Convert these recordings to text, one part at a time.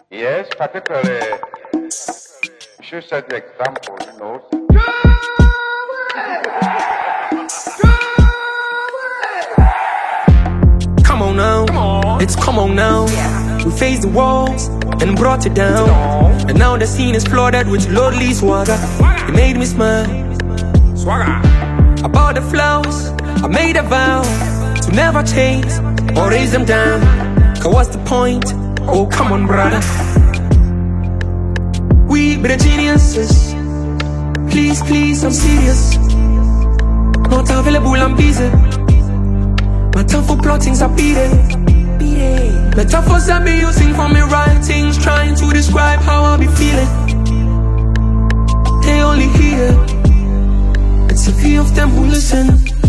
Yes, particularly, you should set the example, you know. Come on now, it's come on now. We faced the walls and brought it down. And now the scene is flooded with lordly swagger. It made me smile. I bought the flowers, I made a vow to never chase or raise them down. Cause what's the point? Oh, come on, brother. We be the geniuses. Please, please, I'm serious. Not available, I'm busy. My time for plottings are beating. Metaphors I be using for me writings, trying to describe how I be feeling. They only hear, it's a few of them who listen.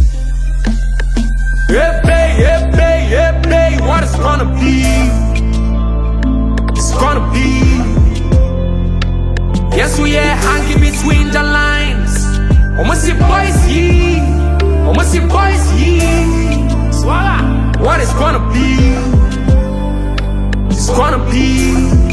Yeah, babe, what it's gonna be? It's gonna be. Yes, we are hanging between the lines. Almost see boys, ye. Almost see boys, ye. Swallow. What it's gonna be? It's gonna be.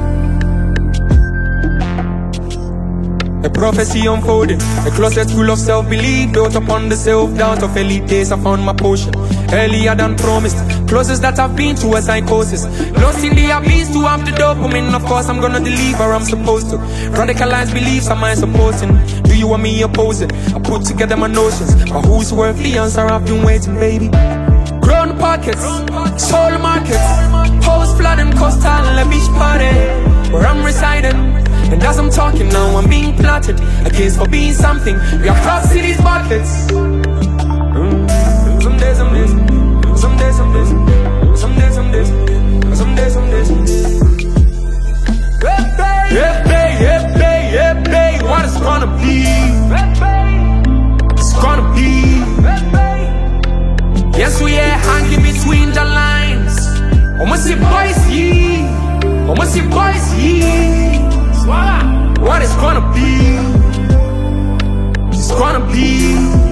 A prophecy unfolding, a closet full of self-belief, built upon the self-doubt of elite days. I found my potion earlier than promised, closest that I've been to a psychosis. Lost in the abyss to have the dopamine. Of course I'm gonna deliver, I'm supposed to. Radicalized beliefs, am I supporting? Do you want me opposing? I put together my notions, but who's worth the answer? I've been waiting, baby. Grown pockets, soul markets, hoes flooding coastal, a beach party where I'm residing. And as I'm talking now, I'm being plotted against for being something. We are crossing these buckets. Some days I'm this, some days I'm this, some days I'm this, some days I'm this. Yeah, babe, what it's gonna be? It's gonna be. Yes, we are hanging between the lines. Almost see boys, ye. Almost see boys, ye. What it's gonna be? It's gonna be.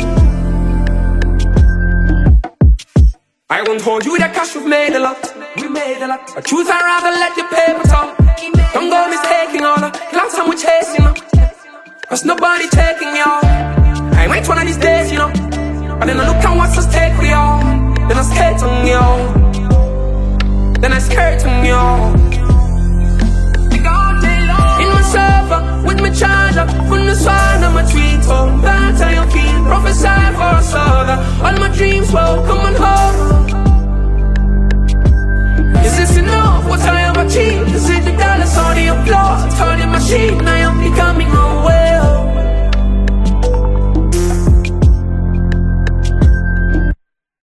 I won't hold you that cash, we've made a lot. We made a lot. But truth, I'd rather let your paper talk. Don't go mistaking all the clouds I'm chasing up. Cause nobody taking y'all. I wait one of these days, you know. But then I look at what's at stake for y'all. Then I skate on y'all. Then I skirt on y'all. In my server, with my charger, from the sun on my tweet, oh, that's how you feel. Prophesy for a saga. All my dreams will come on home. Is this enough? What I have achieved? Is it the dollars or the applause? Turning machine, I am becoming old.